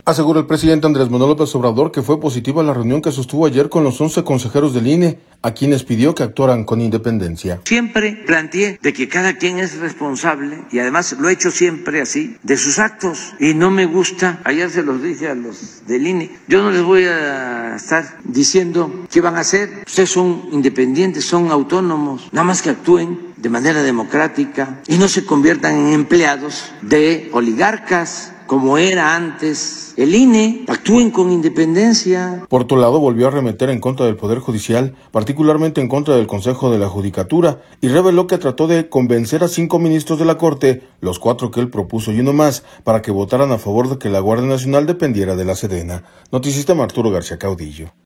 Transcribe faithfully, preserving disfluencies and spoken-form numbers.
Asegura el presidente Andrés Manuel López Obrador que fue positiva la reunión que sostuvo ayer con los once consejeros del I N E, a quienes pidió que actuaran con independencia. Siempre planteé de que cada quien es responsable, y además lo he hecho siempre así, de sus actos, y no me gusta, ayer se los dije a los del I N E, yo no les voy a estar diciendo qué van a hacer, ustedes son independientes, son autónomos, nada más que actúen de manera democrática y no se conviertan en empleados de oligarcas, como era antes el I N E, actúen con independencia. Por otro lado, volvió a arremeter en contra del Poder Judicial, particularmente en contra del Consejo de la Judicatura, y reveló que trató de convencer a cinco ministros de la Corte, los cuatro que él propuso y uno más, para que votaran a favor de que la Guardia Nacional dependiera de la Sedena. Noticista Arturo García Caudillo.